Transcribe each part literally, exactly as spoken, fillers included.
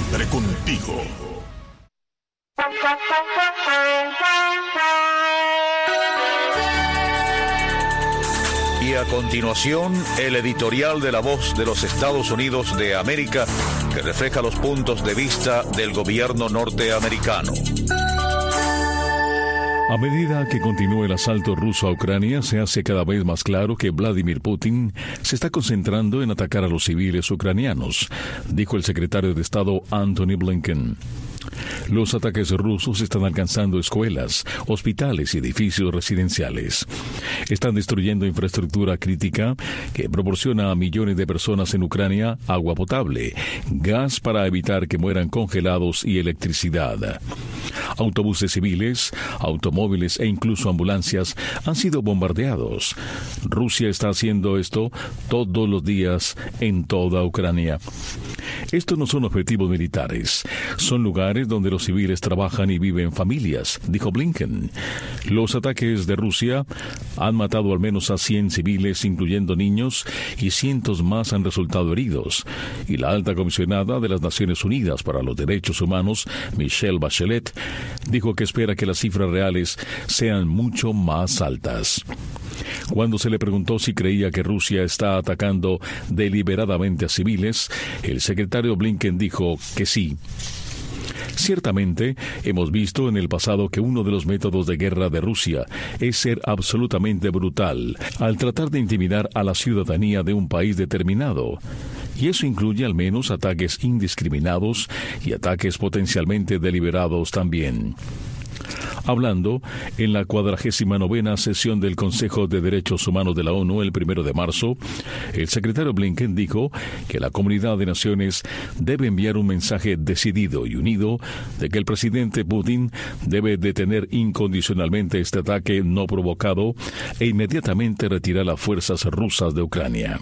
siempre contigo. Y a continuación, el editorial de La Voz de los Estados Unidos de América, que refleja los puntos de vista del gobierno norteamericano. A medida que continúa el asalto ruso a Ucrania, se hace cada vez más claro que Vladimir Putin se está concentrando en atacar a los civiles ucranianos, dijo el secretario de Estado Antony Blinken. Los ataques rusos están alcanzando escuelas, hospitales y edificios residenciales. Están destruyendo infraestructura crítica que proporciona a millones de personas en Ucrania agua potable, gas para evitar que mueran congelados y electricidad. Autobuses civiles, automóviles e incluso ambulancias han sido bombardeados. Rusia está haciendo esto todos los días en toda Ucrania. Estos no son objetivos militares, son lugares donde los civiles trabajan y viven familias, dijo Blinken. Los ataques de Rusia han matado al menos a cien civiles, incluyendo niños, y cientos más han resultado heridos. Y la alta comisionada de las Naciones Unidas para los Derechos Humanos, Michelle Bachelet, dijo que espera que las cifras reales sean mucho más altas. Cuando se le preguntó si creía que Rusia está atacando deliberadamente a civiles, el secretario Blinken dijo que sí. Ciertamente, hemos visto en el pasado que uno de los métodos de guerra de Rusia es ser absolutamente brutal al tratar de intimidar a la ciudadanía de un país determinado. Y eso incluye al menos ataques indiscriminados y ataques potencialmente deliberados también. Hablando en la cuadragésima novena sesión del Consejo de Derechos Humanos de la ONU el primero de marzo, el secretario Blinken dijo que la comunidad de naciones debe enviar un mensaje decidido y unido de que el presidente Putin debe detener incondicionalmente este ataque no provocado e inmediatamente retirar las fuerzas rusas de Ucrania.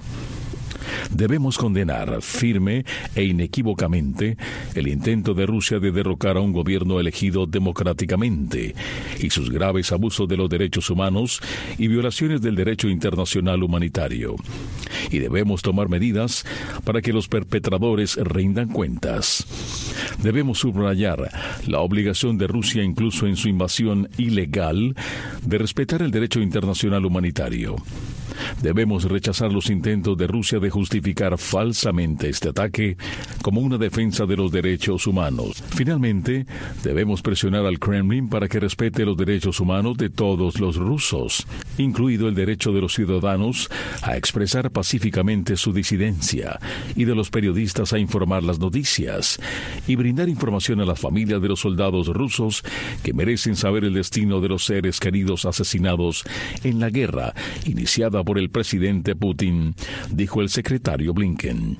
Debemos condenar firme e inequívocamente el intento de Rusia de derrocar a un gobierno elegido democráticamente y sus graves abusos de los derechos humanos y violaciones del derecho internacional humanitario. Y debemos tomar medidas para que los perpetradores rindan cuentas. Debemos subrayar la obligación de Rusia, incluso en su invasión ilegal, de respetar el derecho internacional humanitario. Debemos rechazar los intentos de Rusia de justificar falsamente este ataque como una defensa de los derechos humanos. Finalmente, debemos presionar al Kremlin para que respete los derechos humanos de todos los rusos, incluido el derecho de los ciudadanos a expresar pacíficamente su disidencia y de los periodistas a informar las noticias, y brindar información a las familias de los soldados rusos que merecen saber el destino de los seres queridos asesinados en la guerra iniciada por el presidente Putin, dijo el secretario Blinken.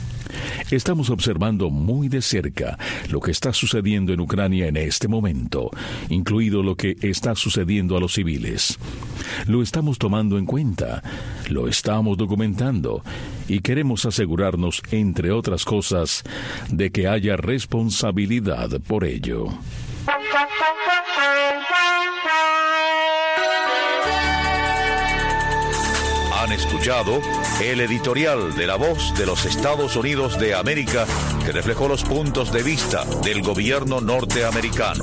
Estamos observando muy de cerca lo que está sucediendo en Ucrania en este momento, incluido lo que está sucediendo a los civiles. Lo estamos tomando en cuenta, lo estamos documentando y queremos asegurarnos, entre otras cosas, de que haya responsabilidad por ello. Han escuchado el editorial de La Voz de los Estados Unidos de América, que reflejó los puntos de vista del gobierno norteamericano.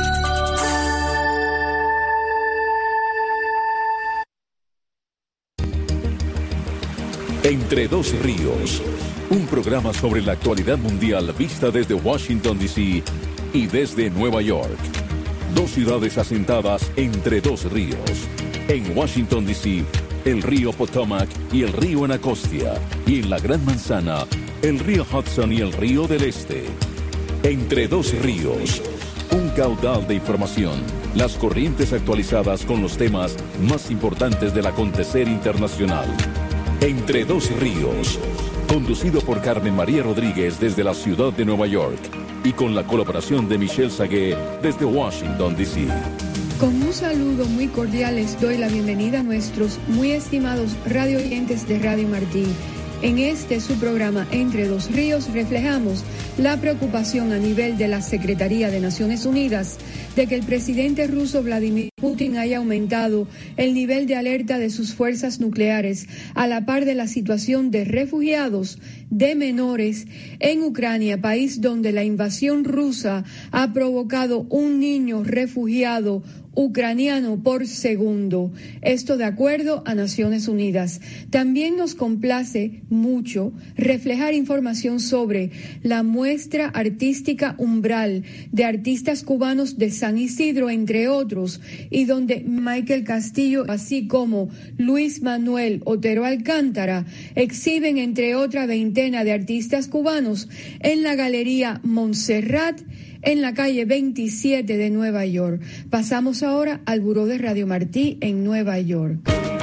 Entre dos ríos, un programa sobre la actualidad mundial vista desde Washington, D C y desde Nueva York. Dos ciudades asentadas entre dos ríos. En Washington, D C, el río Potomac y el río Anacostia, y en la Gran Manzana, el río Hudson y el río del Este. Entre dos ríos, un caudal de información, las corrientes actualizadas con los temas más importantes del acontecer internacional. Entre dos ríos, conducido por Carmen María Rodríguez desde la ciudad de Nueva York y con la colaboración de Michelle Sagué desde Washington, D C. Con un saludo muy cordial les doy la bienvenida a nuestros muy estimados radio oyentes de Radio Martín. En este su programa Entre dos Ríos reflejamos la preocupación a nivel de la Secretaría de Naciones Unidas de que el presidente ruso Vladimir Putin haya aumentado el nivel de alerta de sus fuerzas nucleares a la par de la situación de refugiados de menores en Ucrania, país donde la invasión rusa ha provocado un niño refugiado ucraniano por segundo. Esto de acuerdo a Naciones Unidas. También nos complace mucho reflejar información sobre la muestra artística Umbral de artistas cubanos de San Isidro, entre otros, y donde Michael Castillo, así como Luis Manuel Otero Alcántara, exhiben entre otra veintena de artistas cubanos en la Galería Montserrat, en la calle veintisiete de Nueva York. Pasamos ahora al Buró de Radio Martí en Nueva York.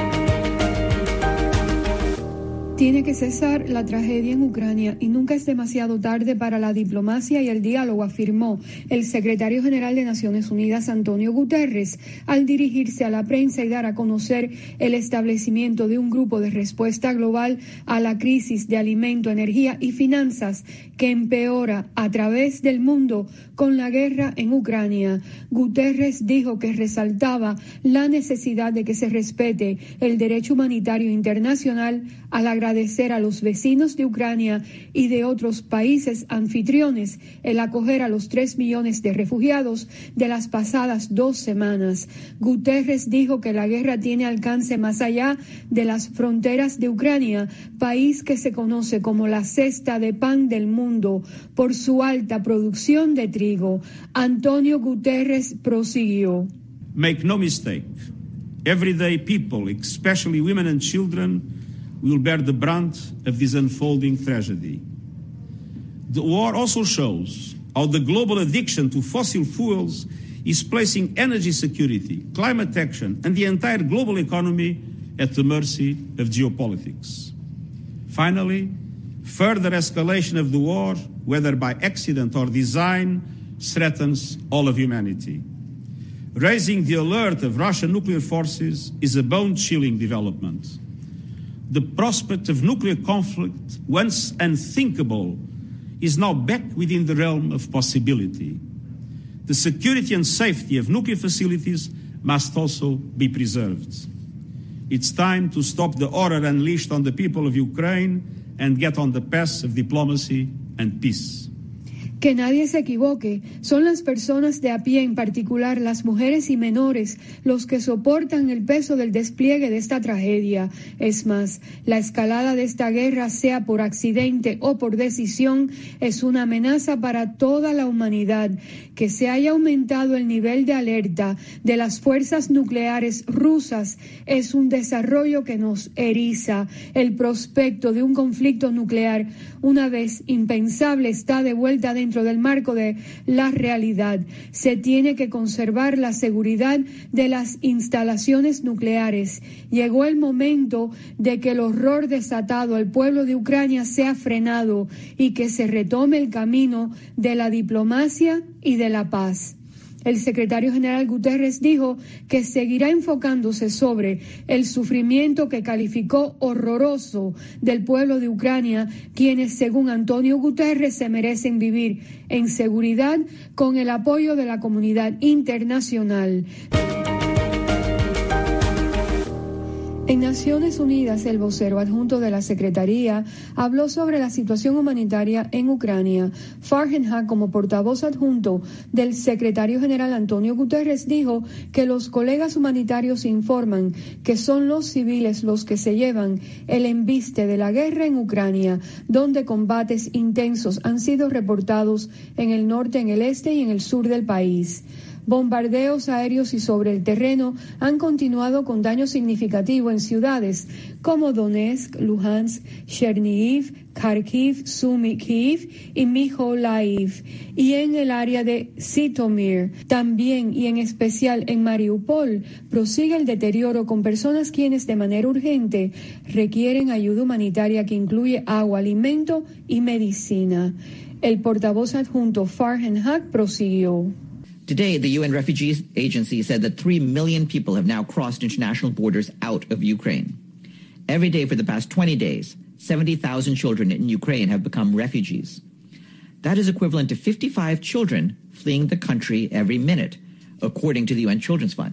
Tiene que cesar la tragedia en Ucrania y nunca es demasiado tarde para la diplomacia y el diálogo, afirmó el secretario general de Naciones Unidas, Antonio Guterres, al dirigirse a la prensa y dar a conocer el establecimiento de un grupo de respuesta global a la crisis de alimento, energía y finanzas que empeora a través del mundo con la guerra en Ucrania. Guterres dijo que resaltaba la necesidad de que se respete el derecho humanitario internacional al agradecer a los vecinos de Ucrania y de otros países anfitriones el acoger a los tres millones de refugiados de las pasadas dos semanas. Guterres dijo que la guerra tiene alcance más allá de las fronteras de Ucrania, país que se conoce como la cesta de pan del mundo por su alta producción de trigo. Antonio Guterres prosiguió. Make no mistake, everyday people, especially women and children, will bear the brunt of this unfolding tragedy. The war also shows how the global addiction to fossil fuels is placing energy security, climate action, and the entire global economy at the mercy of geopolitics. Finally, further escalation of the war, whether by accident or design, threatens all of humanity. Raising the alert of Russian nuclear forces is a bone-chilling development. The prospect of nuclear conflict, once unthinkable, is now back within the realm of possibility. The security and safety of nuclear facilities must also be preserved. It's time to stop the horror unleashed on the people of Ukraine and get on the path of diplomacy and peace. Que nadie se equivoque, son las personas de a pie, en particular las mujeres y menores, los que soportan el peso del despliegue de esta tragedia. Es más, la escalada de esta guerra, sea por accidente o por decisión, es una amenaza para toda la humanidad. Que se haya aumentado el nivel de alerta de las fuerzas nucleares rusas es un desarrollo que nos eriza. El prospecto de un conflicto nuclear, una vez impensable, está de vuelta dentro del marco de la realidad. Se tiene que conservar la seguridad de las instalaciones nucleares. Llegó el momento de que el horror desatado al pueblo de Ucrania sea frenado y que se retome el camino de la diplomacia y de la paz. El secretario general Guterres dijo que seguirá enfocándose sobre el sufrimiento que calificó horroroso del pueblo de Ucrania, quienes, según Antonio Guterres, se merecen vivir en seguridad con el apoyo de la comunidad internacional. En Naciones Unidas, el vocero adjunto de la Secretaría habló sobre la situación humanitaria en Ucrania. Farhan Haq, como portavoz adjunto del secretario general Antonio Guterres, dijo que los colegas humanitarios informan que son los civiles los que se llevan el embiste de la guerra en Ucrania, donde combates intensos han sido reportados en el norte, en el este y en el sur del país. Bombardeos aéreos y sobre el terreno han continuado con daño significativo en ciudades como Donetsk, Luhansk, Chernihiv, Kharkiv, Sumy, Kiev y Mykolaiv, y en el área de Zhytomyr. También y en especial en Mariupol prosigue el deterioro con personas quienes de manera urgente requieren ayuda humanitaria que incluye agua, alimento y medicina. El portavoz adjunto Farhan Haq prosiguió. Today, the U N Refugees Agency said that three million people have now crossed international borders out of Ukraine. Every day for the past twenty days, seventy thousand children in Ukraine have become refugees. That is equivalent to fifty-five children fleeing the country every minute, according to the U N Children's Fund.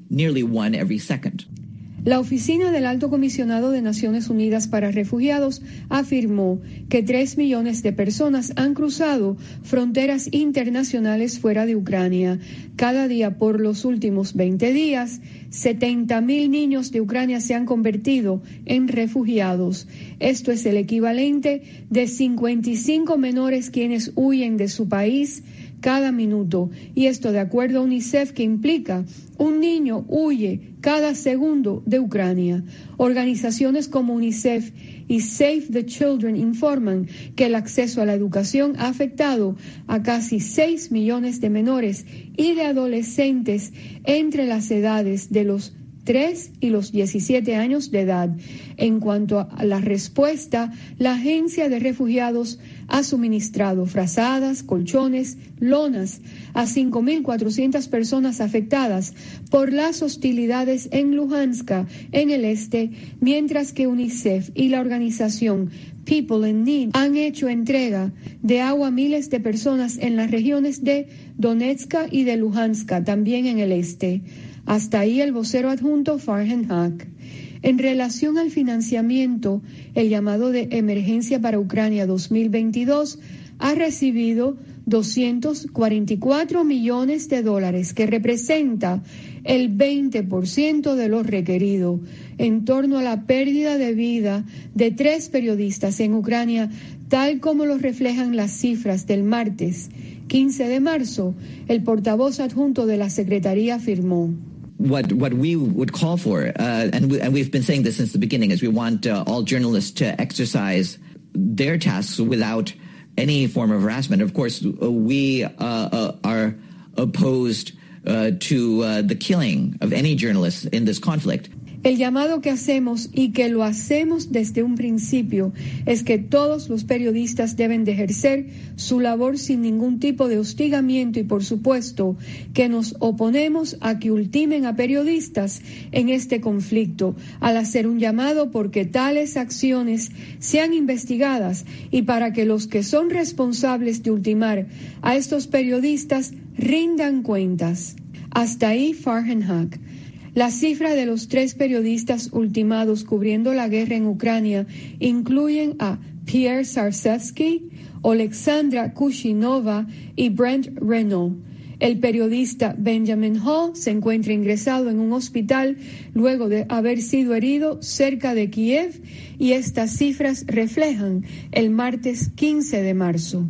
nearly one every second. La Oficina del Alto Comisionado de Naciones Unidas para Refugiados afirmó que tres millones de personas han cruzado fronteras internacionales fuera de Ucrania. Cada día por los últimos veinte días, setenta mil niños de Ucrania se han convertido en refugiados. Esto es el equivalente de cincuenta y cinco menores quienes huyen de su país cada minuto, y esto de acuerdo a UNICEF, que implica un niño huye cada segundo de Ucrania. Organizaciones como UNICEF y Save the Children informan que el acceso a la educación ha afectado a casi seis millones de menores y de adolescentes entre las edades de los tres y los diecisiete años de edad. En cuanto a la respuesta, la Agencia de Refugiados ha suministrado frazadas, colchones, lonas a cinco mil cuatrocientas personas afectadas por las hostilidades en Luhansk, en el este, mientras que UNICEF y la organización People in Need han hecho entrega de agua a miles de personas en las regiones de Donetsk y de Luhansk, también en el este. Hasta ahí el vocero adjunto Farhan Haq. En relación al financiamiento, el llamado de emergencia para Ucrania dos mil veintidós ha recibido doscientos cuarenta y cuatro millones de dólares, que representa el veinte por ciento de lo requerido. En torno a la pérdida de vida de tres periodistas en Ucrania, tal como lo reflejan las cifras del martes quince de marzo, el portavoz adjunto de la Secretaría afirmó: What what we would call for, uh, and, we, and we've been saying this since the beginning, is we want uh, all journalists to exercise their tasks without any form of harassment. Of course, uh, we uh, uh, are opposed uh, to uh, the killing of any journalists in this conflict. El llamado que hacemos, y que lo hacemos desde un principio, es que todos los periodistas deben de ejercer su labor sin ningún tipo de hostigamiento, y por supuesto que nos oponemos a que ultimen a periodistas en este conflicto, al hacer un llamado porque tales acciones sean investigadas y para que los que son responsables de ultimar a estos periodistas rindan cuentas. Hasta ahí Farhan Haq. La cifra de los tres periodistas ultimados cubriendo la guerra en Ucrania incluyen a Pierre Zarsevsky, Alexandra Kushinova y Brent Renaud. El periodista Benjamin Hall se encuentra ingresado en un hospital luego de haber sido herido cerca de Kiev, y estas cifras reflejan el martes quince de marzo.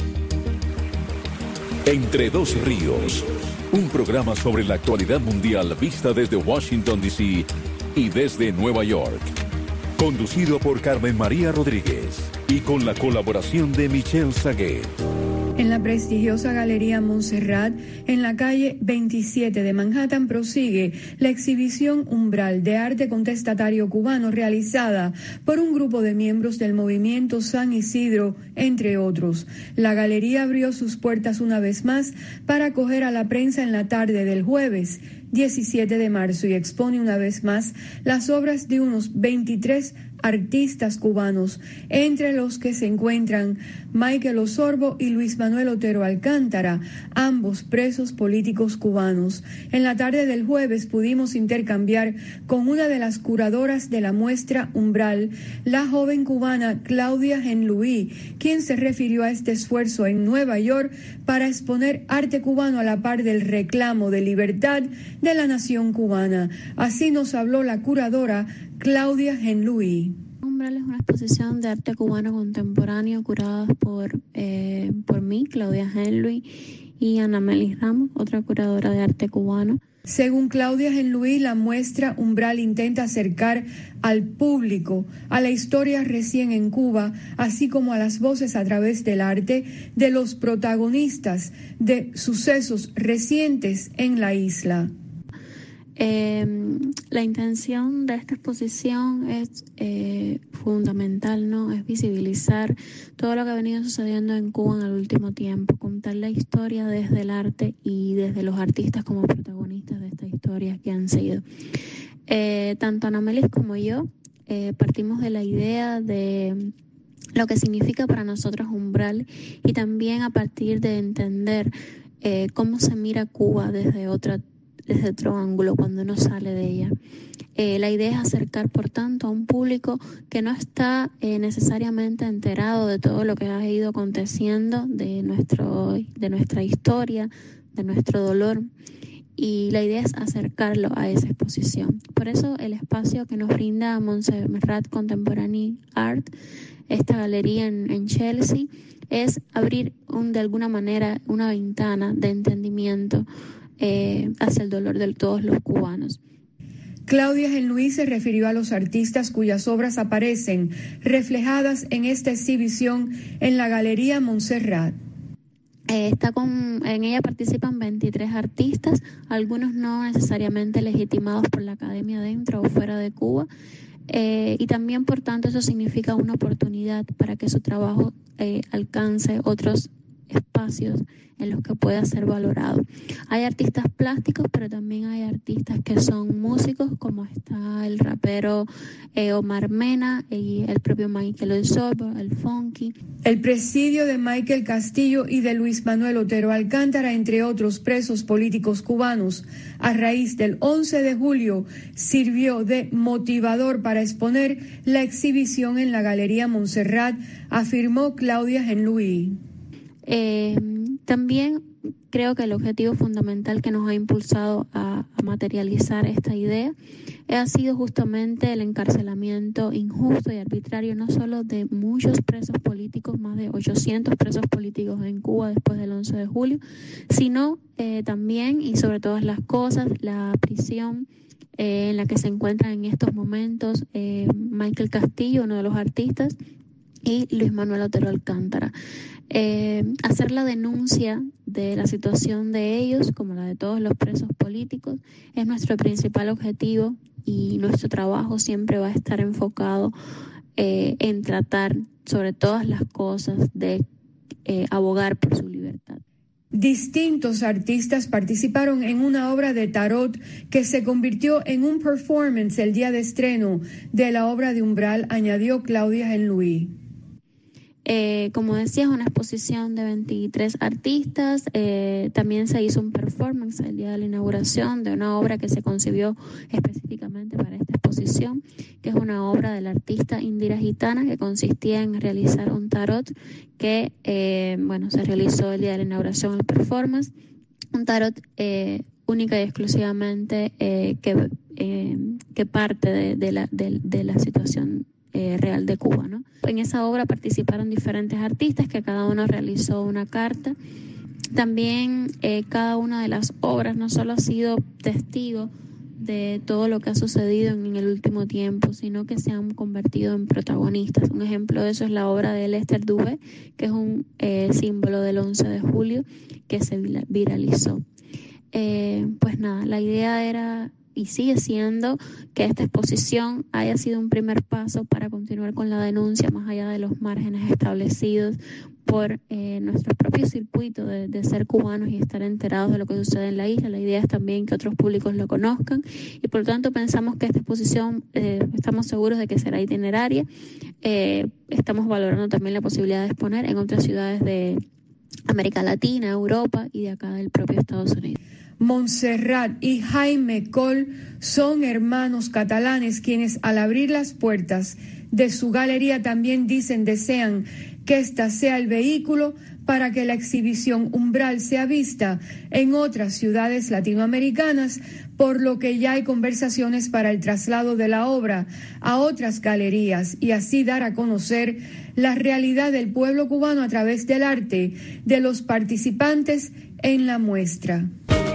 Entre dos ríos, un programa sobre la actualidad mundial vista desde Washington, D C y desde Nueva York. Conducido por Carmen María Rodríguez y con la colaboración de Michelle Saguet. En la prestigiosa Galería Montserrat, en la calle veintisiete de Manhattan, prosigue la exhibición Umbral de arte contestatario cubano realizada por un grupo de miembros del movimiento San Isidro, entre otros. La galería abrió sus puertas una vez más para acoger a la prensa en la tarde del jueves diecisiete de marzo y expone una vez más las obras de unos veintitrés artistas cubanos, entre los que se encuentran Michael Osorbo y Luis Manuel Otero Alcántara, ambos presos políticos cubanos. En la tarde del jueves pudimos intercambiar con una de las curadoras de la muestra Umbral, la joven cubana Claudia Genluí, quien se refirió a este esfuerzo en Nueva York para exponer arte cubano a la par del reclamo de libertad de la nación cubana. Así nos habló la curadora Claudia Genluí. Umbral es una exposición de arte cubano contemporáneo curada por, eh, por mí, Claudia Genluí, y Ana Melis Ramos, otra curadora de arte cubano. Según Claudia Genluí, la muestra Umbral intenta acercar al público a la historia recién en Cuba, así como a las voces a través del arte de los protagonistas de sucesos recientes en la isla. Eh, la intención de esta exposición es eh, fundamental, ¿no? Es visibilizar todo lo que ha venido sucediendo en Cuba en el último tiempo, contar la historia desde el arte y desde los artistas como protagonistas de esta historia que han sido. Eh, tanto Ana Melis como yo eh, partimos de la idea de lo que significa para nosotros Umbral, y también a partir de entender eh, cómo se mira Cuba desde otra desde otro ángulo cuando uno sale de ella. Eh, la idea es acercar, por tanto, a un público que no está eh, necesariamente enterado de todo lo que ha ido aconteciendo, de, nuestro, de nuestra historia, de nuestro dolor. Y la idea es acercarlo a esa exposición. Por eso el espacio que nos brinda Montserrat Contemporary Art, esta galería en, en Chelsea, es abrir un, de alguna manera una ventana de entendimiento eh, hacia el dolor de todos los cubanos. Claudia Genluí se refirió a los artistas cuyas obras aparecen reflejadas en esta exhibición en la Galería Montserrat. Eh, está con, en ella participan veintitrés artistas, algunos no necesariamente legitimados por la academia dentro o fuera de Cuba, eh, y también, por tanto, eso significa una oportunidad para que su trabajo eh, alcance otros espacios en los que pueda ser valorado. Hay artistas plásticos, pero también hay artistas que son músicos, como está el rapero eh, Omar Mena y el propio Michael El Sorbo, el Funky. El presidio de Michael Castillo y de Luis Manuel Otero Alcántara, entre otros presos políticos cubanos, a raíz del once de julio, sirvió de motivador para exponer la exhibición en la Galería Montserrat, afirmó Claudia Genluí. Eh, también creo que el objetivo fundamental que nos ha impulsado a, a materializar esta idea ha sido justamente el encarcelamiento injusto y arbitrario no solo de muchos presos políticos, más de ochocientos presos políticos en Cuba después del once de julio, sino eh, también y sobre todas las cosas la prisión eh, en la que se encuentran en estos momentos eh, Michael Castillo, uno de los artistas, y Luis Manuel Otero Alcántara. Eh, hacer la denuncia de la situación de ellos, como la de todos los presos políticos, es nuestro principal objetivo y nuestro trabajo siempre va a estar enfocado eh, en tratar sobre todas las cosas de eh, abogar por su libertad. Distintos artistas participaron en una obra de tarot que se convirtió en un performance el día de estreno de la obra de Umbral, añadió Claudia Genluí. Eh, como decía, es una exposición de veintitrés artistas. Eh, también se hizo un performance el día de la inauguración de una obra que se concibió específicamente para esta exposición, que es una obra del artista Indira Gitana, que consistía en realizar un tarot que eh, bueno, se realizó el día de la inauguración del performance. Un tarot eh, única y exclusivamente eh, que, eh, que parte de, de, la, de, de la situación Eh, real de Cuba, ¿no? En esa obra participaron diferentes artistas que cada uno realizó una carta. También eh, cada una de las obras no solo ha sido testigo de todo lo que ha sucedido en, en el último tiempo, sino que se han convertido en protagonistas. Un ejemplo de eso es la obra de Lester Dubé, que es un eh, símbolo del once de julio que se viralizó. Eh, pues nada, la idea era y sigue siendo que esta exposición haya sido un primer paso para continuar con la denuncia más allá de los márgenes establecidos por eh, nuestro propio circuito de, de ser cubanos y estar enterados de lo que sucede en la isla. La idea es también que otros públicos lo conozcan y por lo tanto pensamos que esta exposición, eh, estamos seguros de que será itineraria. Eh, estamos valorando también la posibilidad de exponer en otras ciudades de América Latina, Europa y de acá del propio Estados Unidos. Montserrat y Jaime Coll son hermanos catalanes quienes al abrir las puertas de su galería también dicen desean que esta sea el vehículo para que la exhibición Umbral sea vista en otras ciudades latinoamericanas, por lo que ya hay conversaciones para el traslado de la obra a otras galerías y así dar a conocer la realidad del pueblo cubano a través del arte de los participantes en la muestra.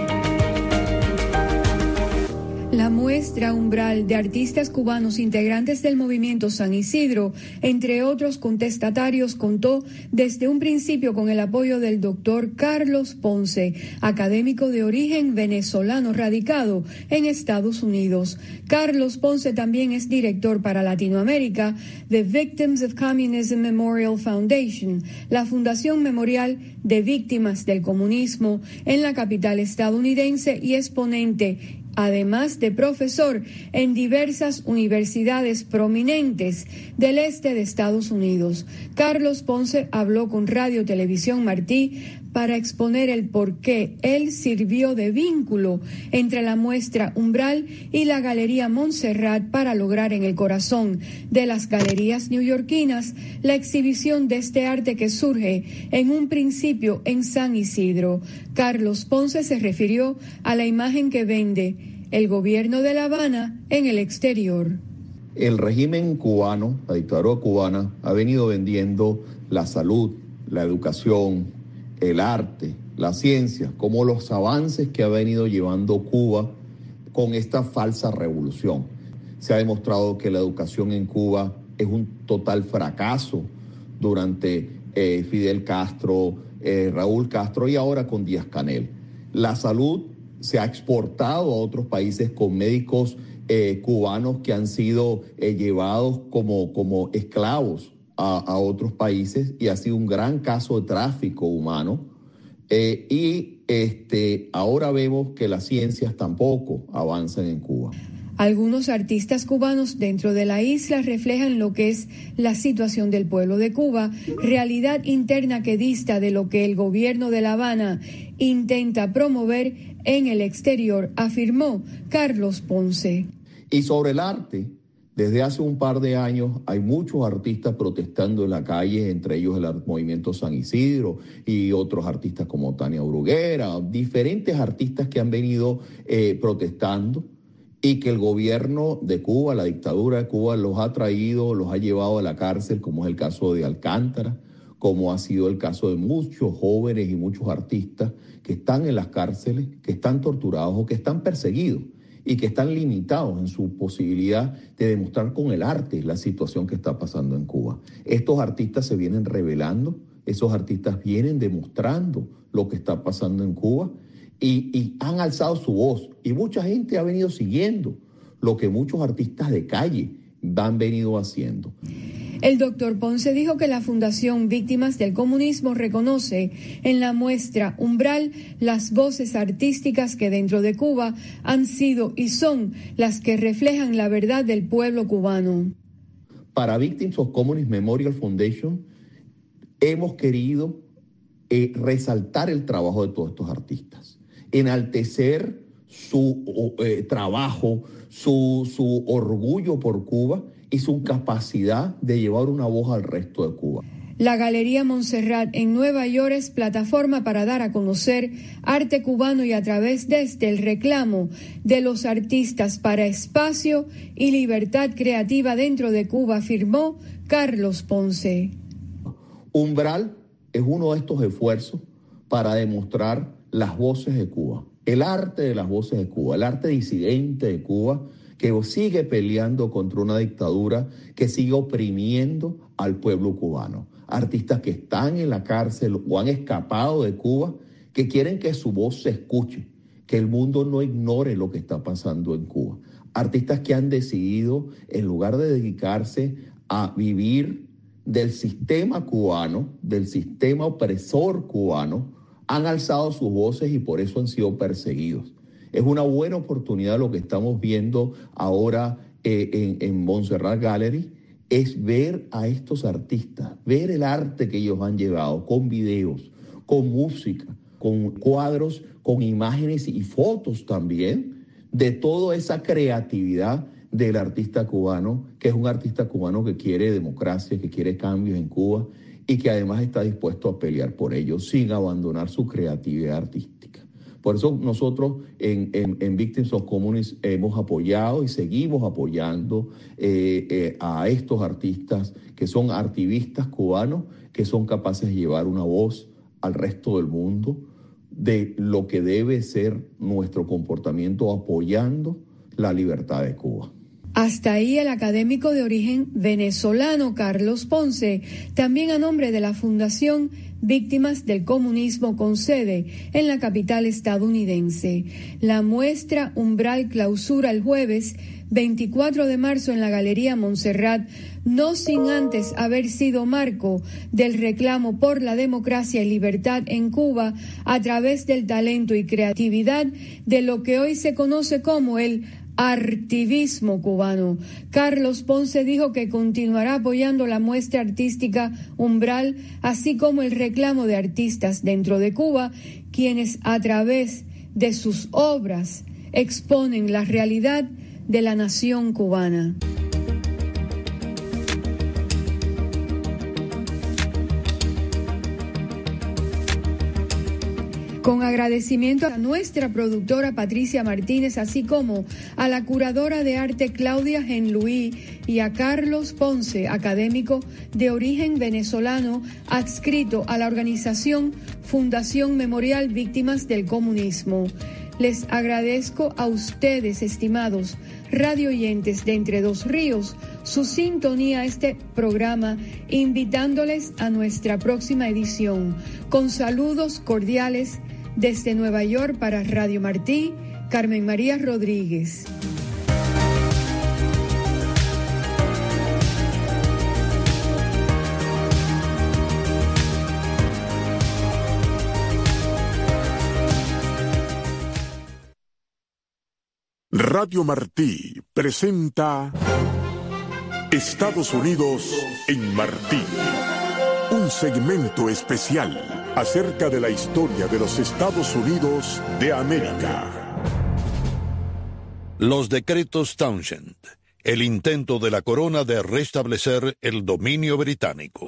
La muestra Umbral de artistas cubanos integrantes del movimiento San Isidro, entre otros contestatarios, contó desde un principio con el apoyo del doctor Carlos Ponce, académico de origen venezolano radicado en Estados Unidos. Carlos Ponce también es director para Latinoamérica de Victims of Communism Memorial Foundation, la fundación memorial de víctimas del comunismo en la capital estadounidense, y es ponente además de profesor en diversas universidades prominentes del este de Estados Unidos. Carlos Ponce habló con Radio Televisión Martí para exponer el por qué él sirvió de vínculo entre la muestra Umbral y la Galería Montserrat para lograr en el corazón de las galerías neoyorquinas la exhibición de este arte que surge en un principio en San Isidro. Carlos Ponce se refirió a la imagen que vende el gobierno de La Habana en el exterior. El régimen cubano, la dictadura cubana, ha venido vendiendo la salud, la educación, el arte, la ciencia, como los avances que ha venido llevando Cuba con esta falsa revolución. Se ha demostrado que la educación en Cuba es un total fracaso durante eh, Fidel Castro, eh, Raúl Castro y ahora con Díaz-Canel. La salud se ha exportado a otros países con médicos eh, cubanos que han sido eh, llevados como, como esclavos A, a otros países y ha sido un gran caso de tráfico humano eh, y este, ahora vemos que las ciencias tampoco avanzan en Cuba. Algunos artistas cubanos dentro de la isla reflejan lo que es la situación del pueblo de Cuba, realidad interna que dista de lo que el gobierno de La Habana intenta promover en el exterior, afirmó Carlos Ponce. Y sobre el arte, desde hace un par de años hay muchos artistas protestando en la calle, entre ellos el movimiento San Isidro y otros artistas como Tania Bruguera, diferentes artistas que han venido eh, protestando y que el gobierno de Cuba, la dictadura de Cuba, los ha traído, los ha llevado a la cárcel, como es el caso de Alcántara, como ha sido el caso de muchos jóvenes y muchos artistas que están en las cárceles, que están torturados o que están perseguidos y que están limitados en su posibilidad de demostrar con el arte la situación que está pasando en Cuba. Estos artistas se vienen revelando, esos artistas vienen demostrando lo que está pasando en Cuba y, y han alzado su voz. Y mucha gente ha venido siguiendo lo que muchos artistas de calle han venido haciendo. El doctor Ponce dijo que la Fundación Víctimas del Comunismo reconoce en la muestra Umbral las voces artísticas que dentro de Cuba han sido y son las que reflejan la verdad del pueblo cubano. Para Victims of Communist Memorial Foundation hemos querido eh, resaltar el trabajo de todos estos artistas, enaltecer su eh, trabajo, su, su orgullo por Cuba y su capacidad de llevar una voz al resto de Cuba. La Galería Montserrat en Nueva York es plataforma para dar a conocer arte cubano y a través de este el reclamo de los artistas para espacio y libertad creativa dentro de Cuba, afirmó Carlos Ponce. Umbral es uno de estos esfuerzos para demostrar las voces de Cuba, el arte de las voces de Cuba, el arte disidente de Cuba, que sigue peleando contra una dictadura que sigue oprimiendo al pueblo cubano. Artistas que están en la cárcel o han escapado de Cuba, que quieren que su voz se escuche, que el mundo no ignore lo que está pasando en Cuba. Artistas que han decidido, en lugar de dedicarse a vivir del sistema cubano, del sistema opresor cubano, han alzado sus voces y por eso han sido perseguidos. Es una buena oportunidad lo que estamos viendo ahora eh, en, en Montserrat Gallery, es ver a estos artistas, ver el arte que ellos han llevado con videos, con música, con cuadros, con imágenes y fotos también, de toda esa creatividad del artista cubano, que es un artista cubano que quiere democracia, que quiere cambios en Cuba y que además está dispuesto a pelear por ello sin abandonar su creatividad artística. Por eso nosotros en, en, en Victims of Communism hemos apoyado y seguimos apoyando eh, eh, a estos artistas que son activistas cubanos, que son capaces de llevar una voz al resto del mundo de lo que debe ser nuestro comportamiento apoyando la libertad de Cuba. Hasta ahí el académico de origen venezolano Carlos Ponce, también a nombre de la Fundación Víctimas del Comunismo con sede en la capital estadounidense. La muestra Umbral clausura el jueves veinticuatro de marzo en la Galería Montserrat, no sin antes haber sido marco del reclamo por la democracia y libertad en Cuba a través del talento y creatividad de lo que hoy se conoce como el artivismo cubano. Carlos Ponce dijo que continuará apoyando la muestra artística Umbral, así como el reclamo de artistas dentro de Cuba, quienes a través de sus obras exponen la realidad de la nación cubana. Con agradecimiento a nuestra productora Patricia Martínez, así como a la curadora de arte Claudia Genluí y a Carlos Ponce, académico de origen venezolano, adscrito a la organización Fundación Memorial Víctimas del Comunismo. Les agradezco a ustedes, estimados radioyentes de Entre Dos Ríos, su sintonía a este programa, invitándoles a nuestra próxima edición. Con saludos cordiales desde Nueva York para Radio Martí, Carmen María Rodríguez. Radio Martí presenta Estados Unidos en Martí, un segmento especial acerca de la historia de los Estados Unidos de América. Los decretos Townshend, el intento de la corona de restablecer el dominio británico.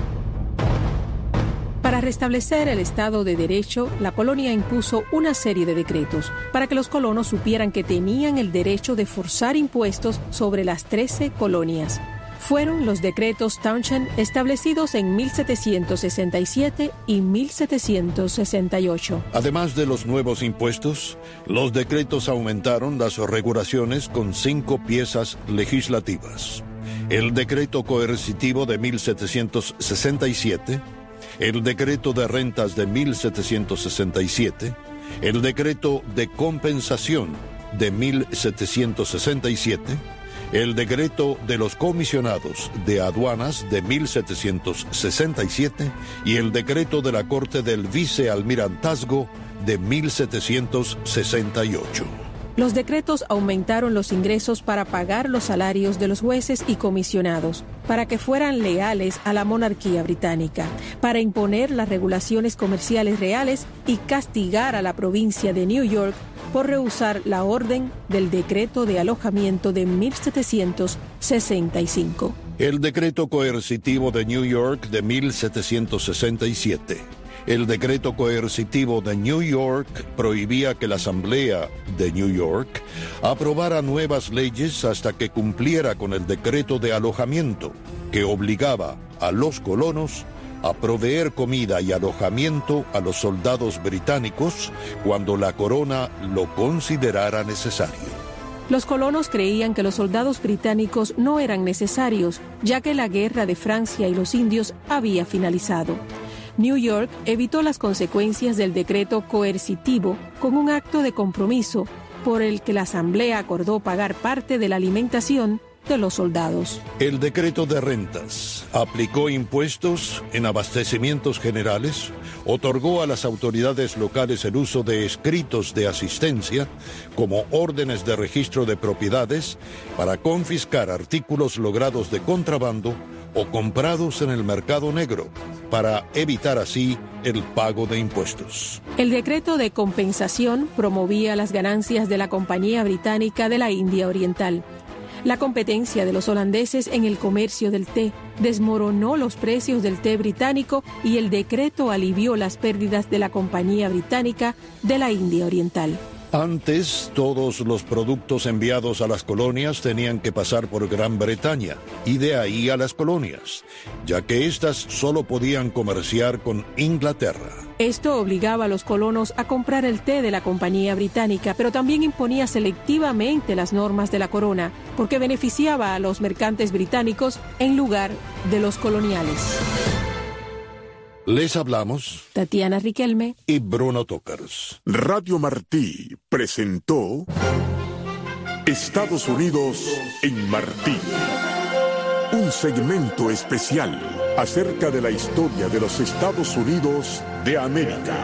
Para restablecer el Estado de Derecho, la colonia impuso una serie de decretos para que los colonos supieran que tenían el derecho de forzar impuestos sobre las trece colonias. Fueron los decretos Townshend establecidos en mil setecientos sesenta y siete y mil setecientos sesenta y ocho. Además de los nuevos impuestos, los decretos aumentaron las regulaciones con cinco piezas legislativas. El decreto coercitivo de mil setecientos sesenta y siete, el decreto de rentas de mil setecientos sesenta y siete, el decreto de compensación de mil setecientos sesenta y siete, el decreto de los comisionados de aduanas de mil setecientos sesenta y siete y el decreto de la Corte del Vicealmirantazgo de mil setecientos sesenta y ocho. Los decretos aumentaron los ingresos para pagar los salarios de los jueces y comisionados, para que fueran leales a la monarquía británica, para imponer las regulaciones comerciales reales y castigar a la provincia de New York por rehusar la orden del decreto de alojamiento de mil setecientos sesenta y cinco. El decreto coercitivo de New York de mil setecientos sesenta y siete. El decreto coercitivo de New York prohibía que la Asamblea de New York aprobara nuevas leyes hasta que cumpliera con el decreto de alojamiento, que obligaba a los colonos a proveer comida y alojamiento a los soldados británicos cuando la corona lo considerara necesario. Los colonos creían que los soldados británicos no eran necesarios, ya que la guerra de Francia y los indios había finalizado. New York evitó las consecuencias del decreto coercitivo con un acto de compromiso por el que la Asamblea acordó pagar parte de la alimentación de los soldados. El decreto de rentas aplicó impuestos en abastecimientos generales, otorgó a las autoridades locales el uso de escritos de asistencia como órdenes de registro de propiedades para confiscar artículos logrados de contrabando o comprados en el mercado negro, para evitar así el pago de impuestos. El decreto de compensación promovía las ganancias de la Compañía Británica de la India Oriental. La competencia de los holandeses en el comercio del té desmoronó los precios del té británico y el decreto alivió las pérdidas de la Compañía Británica de la India Oriental. Antes, todos los productos enviados a las colonias tenían que pasar por Gran Bretaña y de ahí a las colonias, ya que éstas solo podían comerciar con Inglaterra. Esto obligaba a los colonos a comprar el té de la compañía británica, pero también imponía selectivamente las normas de la corona, porque beneficiaba a los mercantes británicos en lugar de los coloniales. Les hablamos Tatiana Riquelme y Bruno Tokars. Radio Martí presentó Estados Unidos en Martí. Un segmento especial acerca de la historia de los Estados Unidos de América.